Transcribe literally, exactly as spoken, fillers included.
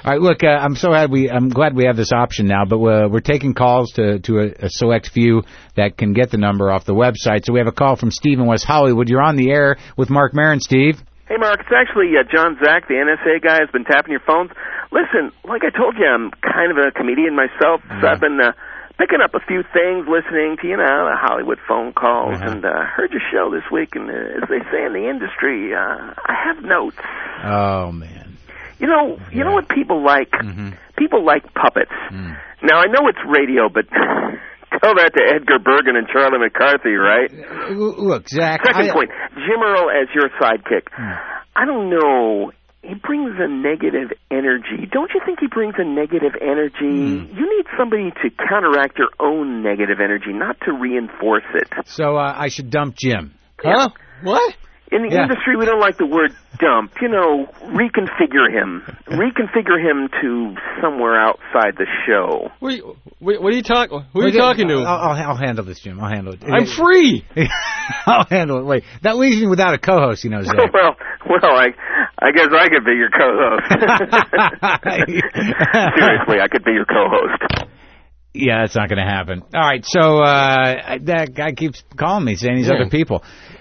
All right, look, uh, I'm so glad we I'm glad we have this option now, but we're, we're taking calls to to a, a select few that can get the number off the website. So we have a call from Steve in West Hollywood. You're on the air with Mark Maron, Steve. Hey, Mark, it's actually uh, John Zach, the N S A guy, has been tapping your phones. Listen, like I told you, I'm kind of a comedian myself, so Yeah. I've been uh, picking up a few things, listening to, you know, the Hollywood phone calls, Uh-huh. and uh, heard your show this week, and uh, as they say in the industry, uh, I have notes. Oh, man. You know, you Yeah. know what people like? Mm-hmm. People like puppets. Mm. Now, I know it's radio, but tell that to Edgar Bergen and Charlie McCarthy, right? L- Look, Zach. Second I, point, Jim Earl as your sidekick. Hmm. I don't know. He brings a negative energy. Don't you think he brings a negative energy? Hmm. You need somebody to counteract your own negative energy, not to reinforce it. So uh, I should dump Jim. Huh? What? In the Yeah. industry, we don't like the word dump. You know, reconfigure him. Reconfigure him to somewhere outside the show. What are you, what what are you talking? Who are Wait, you talking to? I'll, I'll, I'll handle this, Jim. I'll handle it. I'm free. I'll handle it. Wait, that leaves me without a co-host, you know, Zach. well, well, I, I guess I could be your co-host. Seriously, I could be your co-host. Yeah, that's not going to happen. All right, so uh, that guy keeps calling me, saying these Yeah. other people.